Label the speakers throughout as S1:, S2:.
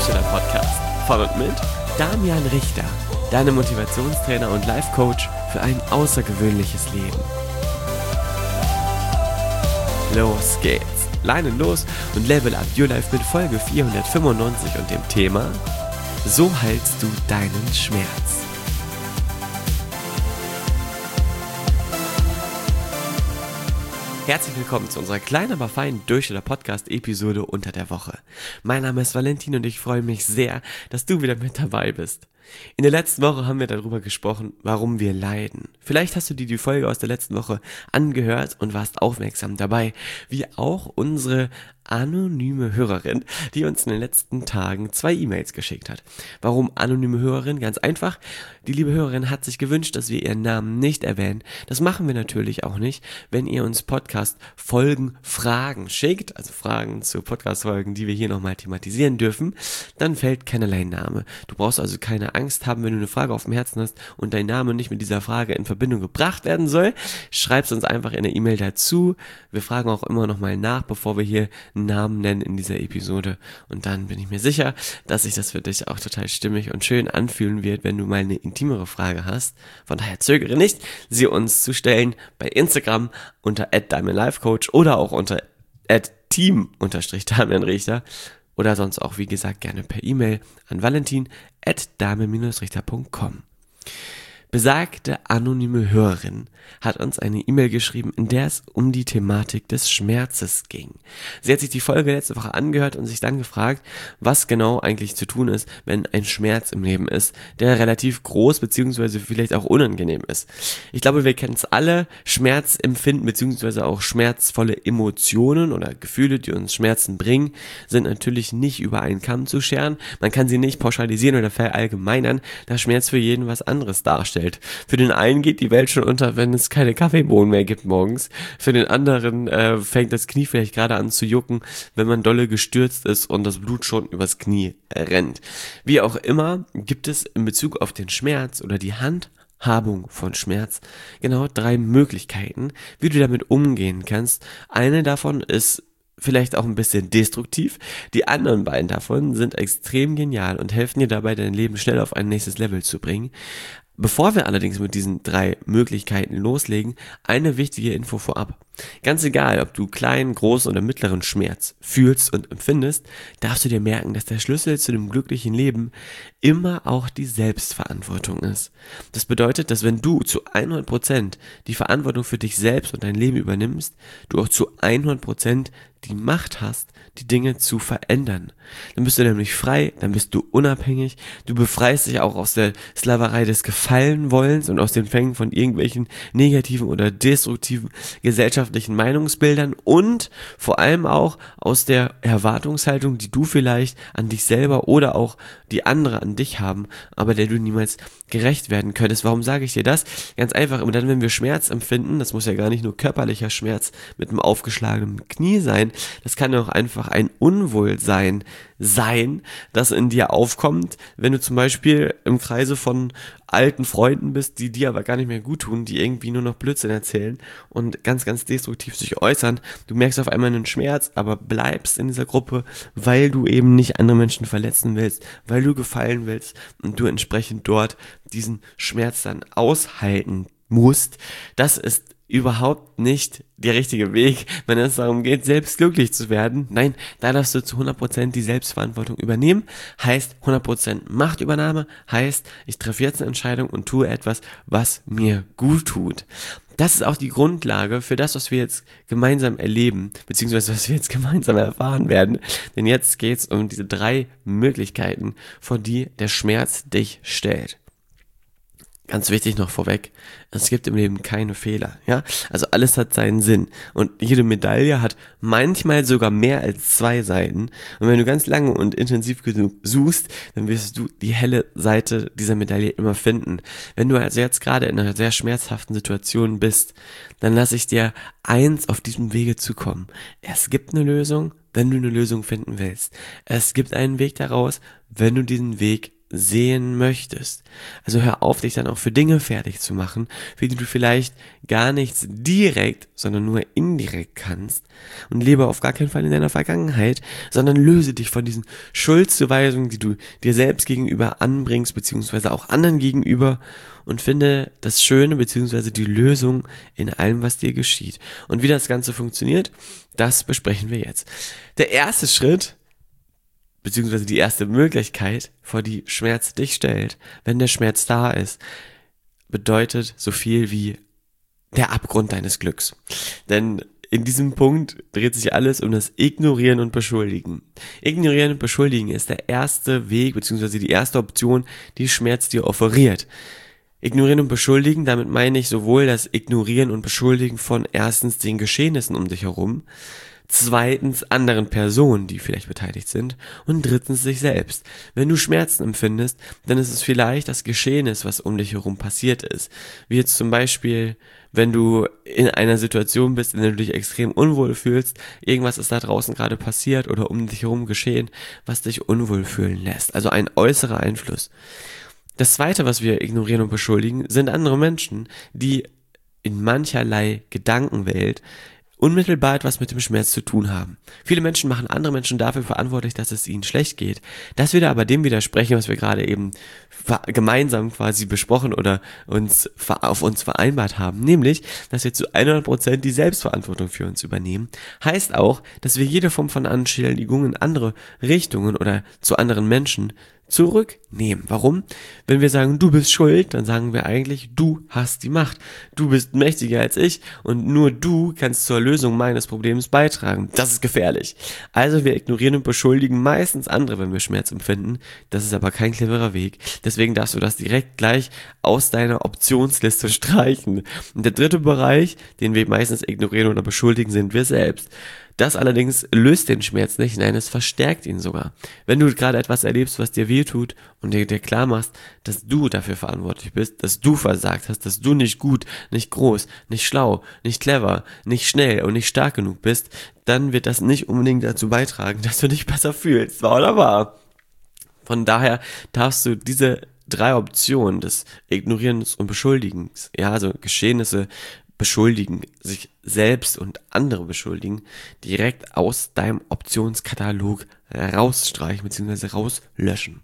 S1: Durchschnitter Podcast von und mit Damian Richter, deinem Motivationstrainer und Life-Coach für ein außergewöhnliches Leben. Los geht's! Leinen los und Level Up Your Life mit Folge 495 und dem Thema: So heilst du deinen Schmerz. Herzlich willkommen zu unserer kleinen, aber feinen Durchschnitter Podcast-Episode unter der Woche. Mein Name ist Valentin und ich freue mich sehr, dass du wieder mit dabei bist. In der letzten Woche haben wir darüber gesprochen, warum wir leiden. Vielleicht hast du dir die Folge aus der letzten Woche angehört und warst aufmerksam dabei, wie auch unsere anonyme Hörerin, die uns in den letzten Tagen 2 E-Mails geschickt hat. Warum anonyme Hörerin? Ganz einfach. Die liebe Hörerin hat sich gewünscht, dass wir ihren Namen nicht erwähnen. Das machen wir natürlich auch nicht, wenn ihr uns Podcast-Folgen Fragen schickt, also Fragen zu Podcast-Folgen, die wir hier nochmal thematisieren dürfen, dann fällt keinerlei Name. Du brauchst also keine Angst haben, wenn du eine Frage auf dem Herzen hast und dein Name nicht mit dieser Frage in Verbindung gebracht werden soll. Schreib's uns einfach in der E-Mail dazu. Wir fragen auch immer nochmal nach, bevor wir hier Namen nennen in dieser Episode, und dann bin ich mir sicher, dass sich das für dich auch total stimmig und schön anfühlen wird, wenn du mal eine intimere Frage hast. Von daher zögere nicht, sie uns zu stellen bei Instagram unter @DamianLifeCoach oder auch unter @team_DamianRichter oder sonst auch, wie gesagt, gerne per E-Mail an valentin@damian-richter.com. Besagte anonyme Hörerin hat uns eine E-Mail geschrieben, in der es um die Thematik des Schmerzes ging. Sie hat sich die Folge letzte Woche angehört und sich dann gefragt, was genau eigentlich zu tun ist, wenn ein Schmerz im Leben ist, der relativ groß bzw. vielleicht auch unangenehm ist. Ich glaube, wir kennen es alle, Schmerzempfinden bzw. auch schmerzvolle Emotionen oder Gefühle, die uns Schmerzen bringen, sind natürlich nicht über einen Kamm zu scheren. Man kann sie nicht pauschalisieren oder verallgemeinern, da Schmerz für jeden was anderes darstellt. Für den einen geht die Welt schon unter, wenn es keine Kaffeebohnen mehr gibt morgens. Für den anderen fängt das Knie vielleicht gerade an zu jucken, wenn man dolle gestürzt ist und das Blut schon übers Knie rennt. Wie auch immer, gibt es in Bezug auf den Schmerz oder die Handhabung von Schmerz genau 3 Möglichkeiten, wie du damit umgehen kannst. Eine davon ist vielleicht auch ein bisschen destruktiv. Die anderen beiden davon sind extrem genial und helfen dir dabei, dein Leben schnell auf ein nächstes Level zu bringen. Bevor wir allerdings mit diesen 3 Möglichkeiten loslegen, eine wichtige Info vorab. Ganz egal, ob du kleinen, großen oder mittleren Schmerz fühlst und empfindest, darfst du dir merken, dass der Schlüssel zu dem glücklichen Leben immer auch die Selbstverantwortung ist. Das bedeutet, dass wenn du zu 100% die Verantwortung für dich selbst und dein Leben übernimmst, du auch zu 100% die Macht hast, die Dinge zu verändern. Dann bist du nämlich frei, dann bist du unabhängig, du befreist dich auch aus der Sklaverei des Gefallenwollens und aus den Fängen von irgendwelchen negativen oder destruktiven gesellschaftlichen Meinungsbildern und vor allem auch aus der Erwartungshaltung, die du vielleicht an dich selber oder auch die andere an dich haben, aber der du niemals gerecht werden könntest. Warum sage ich dir das? Ganz einfach, immer dann, wenn wir Schmerz empfinden, das muss ja gar nicht nur körperlicher Schmerz mit einem aufgeschlagenen Knie sein, das kann ja auch einfach ein Unwohlsein sein, das in dir aufkommt, wenn du zum Beispiel im Kreise von alten Freunden bist, die dir aber gar nicht mehr gut tun, die irgendwie nur noch Blödsinn erzählen und ganz, ganz destruktiv sich äußern. Du merkst auf einmal einen Schmerz, aber bleibst in dieser Gruppe, weil du eben nicht andere Menschen verletzen willst, weil du gefallen willst und du entsprechend dort diesen Schmerz dann aushalten musst. Das ist überhaupt nicht der richtige Weg, wenn es darum geht, selbst glücklich zu werden. Nein, da darfst du zu 100% die Selbstverantwortung übernehmen. Heißt 100% Machtübernahme, heißt, ich treffe jetzt eine Entscheidung und tue etwas, was mir gut tut. Das ist auch die Grundlage für das, was wir jetzt gemeinsam erleben, beziehungsweise was wir jetzt gemeinsam erfahren werden. Denn jetzt geht es um diese 3 Möglichkeiten, vor die der Schmerz dich stellt. Ganz wichtig noch vorweg, es gibt im Leben keine Fehler, ja? Also alles hat seinen Sinn und jede Medaille hat manchmal sogar mehr als 2 Seiten und wenn du ganz lange und intensiv genug suchst, dann wirst du die helle Seite dieser Medaille immer finden. Wenn du also jetzt gerade in einer sehr schmerzhaften Situation bist, dann lasse ich dir eins auf diesem Wege zukommen. Es gibt eine Lösung, wenn du eine Lösung finden willst. Es gibt einen Weg daraus, wenn du diesen Weg sehen möchtest. Also hör auf, dich dann auch für Dinge fertig zu machen, für die du vielleicht gar nichts direkt, sondern nur indirekt kannst, und lebe auf gar keinen Fall in deiner Vergangenheit, sondern löse dich von diesen Schuldzuweisungen, die du dir selbst gegenüber anbringst, beziehungsweise auch anderen gegenüber, und finde das Schöne beziehungsweise die Lösung in allem, was dir geschieht. Und wie das Ganze funktioniert, das besprechen wir jetzt. Der erste Schritt, beziehungsweise die erste Möglichkeit, vor die Schmerz dich stellt, wenn der Schmerz da ist, bedeutet so viel wie der Abgrund deines Glücks. Denn in diesem Punkt dreht sich alles um das Ignorieren und Beschuldigen. Ignorieren und Beschuldigen ist der erste Weg, beziehungsweise die erste Option, die Schmerz dir offeriert. Ignorieren und Beschuldigen, damit meine ich sowohl das Ignorieren und Beschuldigen von erstens den Geschehnissen um dich herum, zweitens anderen Personen, die vielleicht beteiligt sind, und drittens sich selbst. Wenn du Schmerzen empfindest, dann ist es vielleicht das Geschehnis, was um dich herum passiert ist. Wie jetzt zum Beispiel, wenn du in einer Situation bist, in der du dich extrem unwohl fühlst, irgendwas ist da draußen gerade passiert oder um dich herum geschehen, was dich unwohl fühlen lässt. Also ein äußerer Einfluss. Das Zweite, was wir ignorieren und beschuldigen, sind andere Menschen, die in mancherlei Gedankenwelt unmittelbar etwas mit dem Schmerz zu tun haben. Viele Menschen machen andere Menschen dafür verantwortlich, dass es ihnen schlecht geht. Das würde aber dem widersprechen, was wir gerade eben gemeinsam quasi besprochen oder auf uns vereinbart haben, nämlich, dass wir zu 100% die Selbstverantwortung für uns übernehmen. Heißt auch, dass wir jede Form von Anschuldigung in andere Richtungen oder zu anderen Menschen zurücknehmen. Warum? Wenn wir sagen, du bist schuld, dann sagen wir eigentlich, du hast die Macht. Du bist mächtiger als ich und nur du kannst zur Lösung meines Problems beitragen. Das ist gefährlich. Also wir ignorieren und beschuldigen meistens andere, wenn wir Schmerz empfinden. Das ist aber kein cleverer Weg. Deswegen darfst du das direkt gleich aus deiner Optionsliste streichen. Und der dritte Bereich, den wir meistens ignorieren oder beschuldigen, sind wir selbst. Das allerdings löst den Schmerz nicht, nein, es verstärkt ihn sogar. Wenn du gerade etwas erlebst, was dir wehtut und dir klar machst, dass du dafür verantwortlich bist, dass du versagt hast, dass du nicht gut, nicht groß, nicht schlau, nicht clever, nicht schnell und nicht stark genug bist, dann wird das nicht unbedingt dazu beitragen, dass du dich besser fühlst, wahr oder wahr? Von daher darfst du diese 3 Optionen des Ignorierens und Beschuldigens, ja, also Geschehnisse beschuldigen, sich selbst und andere beschuldigen, direkt aus deinem Optionskatalog rausstreichen bzw. rauslöschen.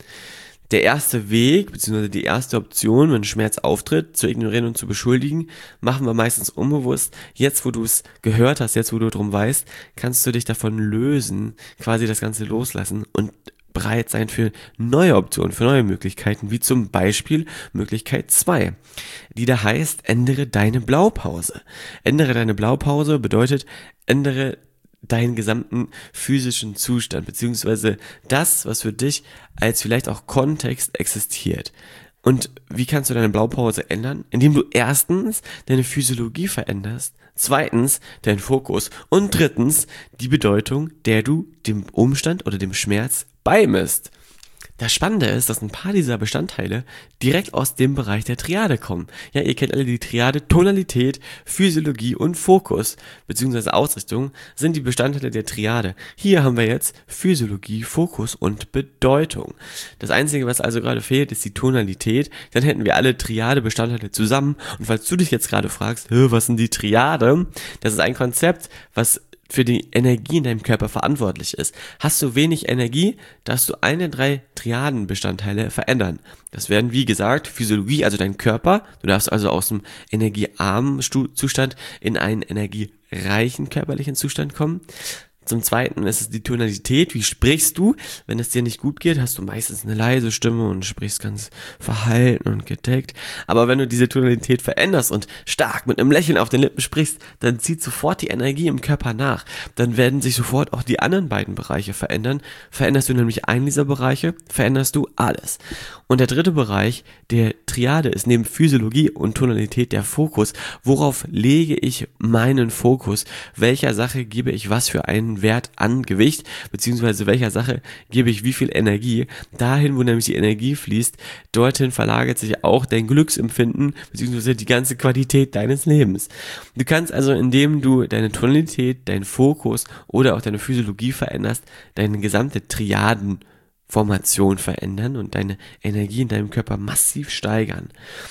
S1: Der erste Weg bzw. die erste Option, wenn Schmerz auftritt, zu ignorieren und zu beschuldigen, machen wir meistens unbewusst. Jetzt, wo du es gehört hast, jetzt, wo du drum weißt, kannst du dich davon lösen, quasi das Ganze loslassen und bereit sein für neue Optionen, für neue Möglichkeiten, wie zum Beispiel Möglichkeit 2, die da heißt, ändere deine Blaupause. Ändere deine Blaupause bedeutet, ändere deinen gesamten physischen Zustand, beziehungsweise das, was für dich als vielleicht auch Kontext existiert. Und wie kannst du deine Blaupause ändern? Indem du erstens deine Physiologie veränderst, zweitens deinen Fokus und drittens die Bedeutung, der du dem Umstand oder dem Schmerz beimisst. Das Spannende ist, dass ein paar dieser Bestandteile direkt aus dem Bereich der Triade kommen. Ja, ihr kennt alle die Triade, Tonalität, Physiologie und Fokus bzw. Ausrichtung sind die Bestandteile der Triade. Hier haben wir jetzt Physiologie, Fokus und Bedeutung. Das Einzige, was also gerade fehlt, ist die Tonalität. Dann hätten wir alle Triade-Bestandteile zusammen. Und falls du dich jetzt gerade fragst, was sind die Triade? Das ist ein Konzept, was für die Energie in deinem Körper verantwortlich ist. Hast du wenig Energie, darfst du eine der 3 Triadenbestandteile verändern. Das werden, wie gesagt, Physiologie, also dein Körper. Du darfst also aus dem energiearmen Zustand in einen energiereichen körperlichen Zustand kommen. Zum Zweiten ist es die Tonalität. Wie sprichst du? Wenn es dir nicht gut geht, hast du meistens eine leise Stimme und sprichst ganz verhalten und gedeckt. Aber wenn du diese Tonalität veränderst und stark mit einem Lächeln auf den Lippen sprichst, dann zieht sofort die Energie im Körper nach. Dann werden sich sofort auch die anderen beiden Bereiche verändern. Veränderst du nämlich einen dieser Bereiche, veränderst du alles. Und der dritte Bereich der Triade ist neben Physiologie und Tonalität der Fokus. Worauf lege ich meinen Fokus? Welcher Sache gebe ich was für einen Wert an Gewicht, beziehungsweise welcher Sache gebe ich wie viel Energie? Dahin, wo nämlich die Energie fließt, dorthin verlagert sich auch dein Glücksempfinden, beziehungsweise die ganze Qualität deines Lebens. Du kannst also, indem du deine Tonalität, deinen Fokus oder auch deine Physiologie veränderst, deine gesamte Triaden Formation verändern und deine Energie in deinem Körper massiv steigern.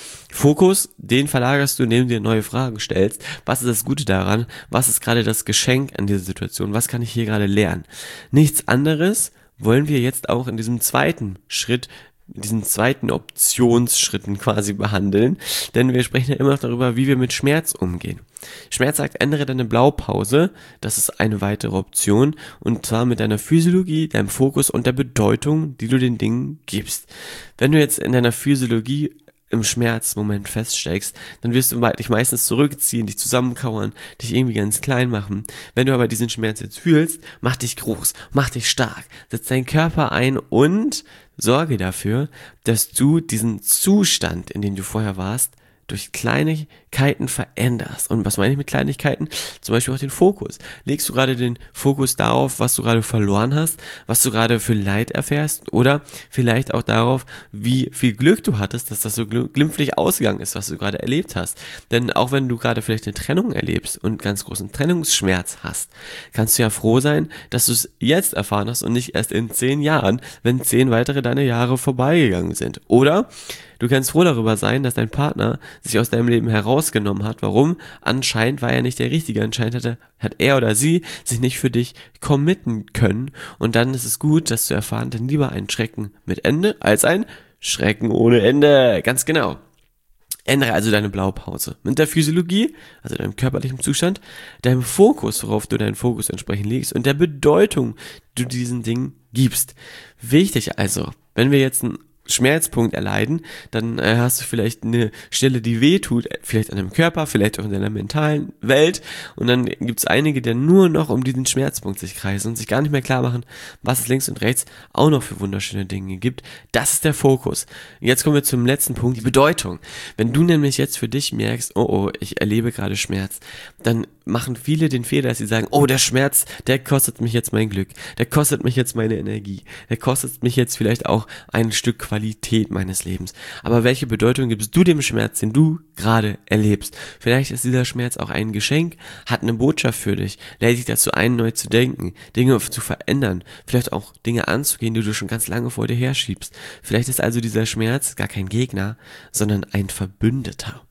S1: Fokus, den verlagerst du, indem du dir neue Fragen stellst. Was ist das Gute daran? Was ist gerade das Geschenk an dieser Situation? Was kann ich hier gerade lernen? Nichts anderes wollen wir jetzt auch in diesem zweiten Schritt, diesen zweiten Optionsschritten quasi behandeln, denn wir sprechen ja immer noch darüber, wie wir mit Schmerz umgehen. Schmerz sagt, ändere deine Blaupause, das ist eine weitere Option, und zwar mit deiner Physiologie, deinem Fokus und der Bedeutung, die du den Dingen gibst. Wenn du jetzt in deiner Physiologie im Schmerzmoment feststeckst, dann wirst du dich meistens zurückziehen, dich zusammenkauern, dich irgendwie ganz klein machen. Wenn du aber diesen Schmerz jetzt fühlst, mach dich groß, mach dich stark, setz deinen Körper ein und sorge dafür, dass du diesen Zustand, in dem du vorher warst, durch Kleinigkeiten veränderst. Und was meine ich mit Kleinigkeiten? Zum Beispiel auch den Fokus. Legst du gerade den Fokus darauf, was du gerade verloren hast, was du gerade für Leid erfährst, oder vielleicht auch darauf, wie viel Glück du hattest, dass das so glimpflich ausgegangen ist, was du gerade erlebt hast. Denn auch wenn du gerade vielleicht eine Trennung erlebst und ganz großen Trennungsschmerz hast, kannst du ja froh sein, dass du es jetzt erfahren hast und nicht erst in 10 Jahren, wenn 10 weitere deine Jahre vorbeigegangen sind. Oder du kannst froh darüber sein, dass dein Partner sich aus deinem Leben herausgenommen hat. Warum? Anscheinend war er nicht der Richtige. Anscheinend hat er oder sie sich nicht für dich committen können. Und dann ist es gut, das zu erfahren, denn lieber ein Schrecken mit Ende als ein Schrecken ohne Ende. Ganz genau. Ändere also deine Blaupause mit der Physiologie, also deinem körperlichen Zustand, deinem Fokus, worauf du deinen Fokus entsprechend legst, und der Bedeutung, die du diesen Dingen gibst. Wichtig also, wenn wir jetzt einen Schmerzpunkt erleiden, dann hast du vielleicht eine Stelle, die weh tut, vielleicht an deinem Körper, vielleicht auch in deiner mentalen Welt, und dann gibt es einige, die nur noch um diesen Schmerzpunkt sich kreisen und sich gar nicht mehr klar machen, was es links und rechts auch noch für wunderschöne Dinge gibt. Das ist der Fokus. Jetzt kommen wir zum letzten Punkt, die Bedeutung. Wenn du nämlich jetzt für dich merkst, oh, ich erlebe gerade Schmerz, dann machen viele den Fehler, dass sie sagen, oh, der Schmerz, der kostet mich jetzt mein Glück, der kostet mich jetzt meine Energie, der kostet mich jetzt vielleicht auch ein Stück Qualität meines Lebens. Aber welche Bedeutung gibst du dem Schmerz, den du gerade erlebst? Vielleicht ist dieser Schmerz auch ein Geschenk, hat eine Botschaft für dich, lädt dich dazu ein, neu zu denken, Dinge zu verändern, vielleicht auch Dinge anzugehen, die du schon ganz lange vor dir herschiebst. Vielleicht ist also dieser Schmerz gar kein Gegner, sondern ein Verbündeter.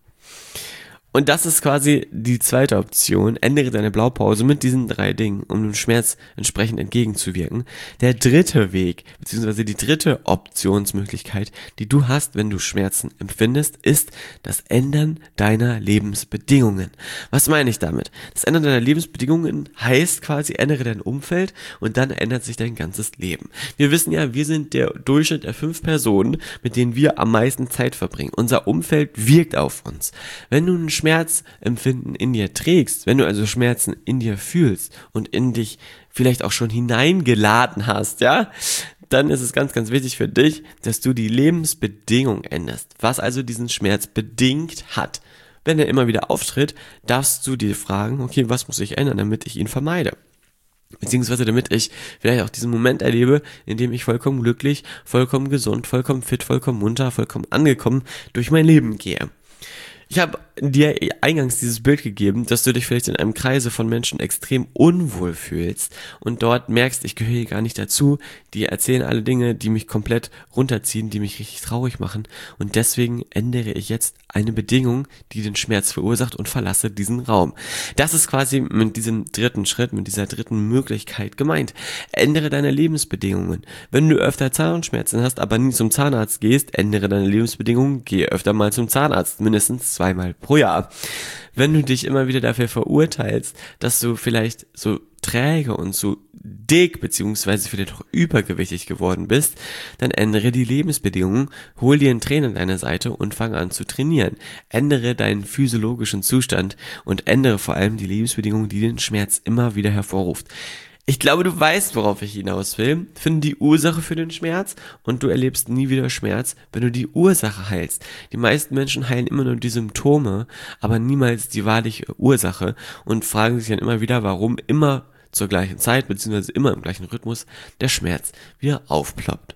S1: Und das ist quasi die zweite Option. Ändere deine Blaupause mit diesen 3 Dingen, um dem Schmerz entsprechend entgegenzuwirken. Der dritte Weg, beziehungsweise die dritte Optionsmöglichkeit, die du hast, wenn du Schmerzen empfindest, ist das Ändern deiner Lebensbedingungen. Was meine ich damit? Das Ändern deiner Lebensbedingungen heißt quasi, ändere dein Umfeld und dann ändert sich dein ganzes Leben. Wir wissen ja, wir sind der Durchschnitt der 5 Personen, mit denen wir am meisten Zeit verbringen. Unser Umfeld wirkt auf uns. Wenn du einen Schmerzempfinden in dir trägst, wenn du also Schmerzen in dir fühlst und in dich vielleicht auch schon hineingeladen hast, ja, dann ist es ganz, ganz wichtig für dich, dass du die Lebensbedingung änderst, was also diesen Schmerz bedingt hat. Wenn er immer wieder auftritt, darfst du dir fragen, okay, was muss ich ändern, damit ich ihn vermeide? Beziehungsweise damit ich vielleicht auch diesen Moment erlebe, in dem ich vollkommen glücklich, vollkommen gesund, vollkommen fit, vollkommen munter, vollkommen angekommen durch mein Leben gehe. Ich habe dir eingangs dieses Bild gegeben, dass du dich vielleicht in einem Kreise von Menschen extrem unwohl fühlst und dort merkst, ich gehöre hier gar nicht dazu, die erzählen alle Dinge, die mich komplett runterziehen, die mich richtig traurig machen, und deswegen ändere ich jetzt eine Bedingung, die den Schmerz verursacht, und verlasse diesen Raum. Das ist quasi mit diesem dritten Schritt, mit dieser dritten Möglichkeit gemeint. Ändere deine Lebensbedingungen. Wenn du öfter Zahnschmerzen hast, aber nie zum Zahnarzt gehst, ändere deine Lebensbedingungen, geh öfter mal zum Zahnarzt, mindestens 2-mal pro Jahr. Wenn du dich immer wieder dafür verurteilst, dass du vielleicht so träge und so dick beziehungsweise vielleicht auch übergewichtig geworden bist, dann ändere die Lebensbedingungen, hol dir einen Trainer an deine Seite und fang an zu trainieren. Ändere deinen physiologischen Zustand und ändere vor allem die Lebensbedingungen, die den Schmerz immer wieder hervorruft. Ich glaube, du weißt, worauf ich hinaus will. Finde die Ursache für den Schmerz und du erlebst nie wieder Schmerz, wenn du die Ursache heilst. Die meisten Menschen heilen immer nur die Symptome, aber niemals die wahrliche Ursache und fragen sich dann immer wieder, warum immer zur gleichen Zeit bzw. immer im gleichen Rhythmus der Schmerz wieder aufploppt.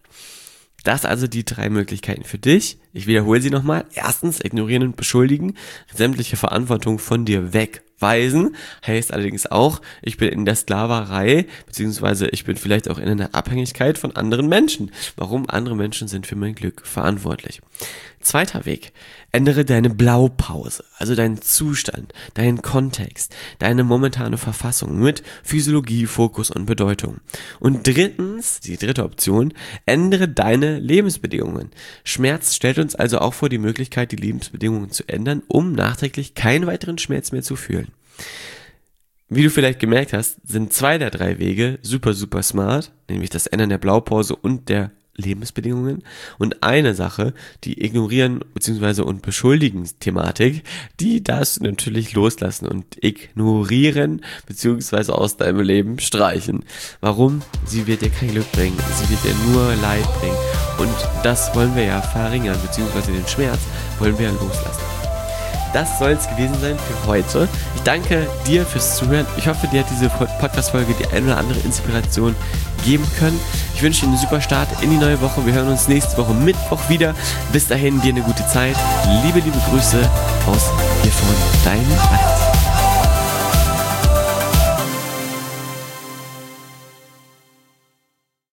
S1: Das also die 3 Möglichkeiten für dich. Ich wiederhole sie nochmal. Erstens, ignorieren und beschuldigen, sämtliche Verantwortung von dir weg weisen, heißt allerdings auch, ich bin in der Sklaverei, beziehungsweise ich bin vielleicht auch in einer Abhängigkeit von anderen Menschen. Warum? Andere Menschen sind für mein Glück verantwortlich. Zweiter Weg, ändere deine Blaupause, also deinen Zustand, deinen Kontext, deine momentane Verfassung mit Physiologie, Fokus und Bedeutung. Und drittens, die dritte Option, ändere deine Lebensbedingungen. Schmerz stellt uns also auch vor die Möglichkeit, die Lebensbedingungen zu ändern, um nachträglich keinen weiteren Schmerz mehr zu fühlen. Wie du vielleicht gemerkt hast, sind 2 der 3 Wege super, super smart, nämlich das Ändern der Blaupause und der Lebensbedingungen, und eine Sache, die Ignorieren bzw. und beschuldigen Thematik, die darfst du natürlich loslassen und ignorieren bzw. aus deinem Leben streichen. Warum? Sie wird dir kein Glück bringen, sie wird dir nur Leid bringen, und das wollen wir ja verringern, bzw. den Schmerz wollen wir ja loslassen. Das soll es gewesen sein für heute. Ich danke dir fürs Zuhören. Ich hoffe, dir hat diese Podcast-Folge die eine oder andere Inspiration geben können. Ich wünsche dir einen super Start in die neue Woche. Wir hören uns nächste Woche Mittwoch wieder. Bis dahin, dir eine gute Zeit. Liebe Grüße aus Gifhorn, dein Alex.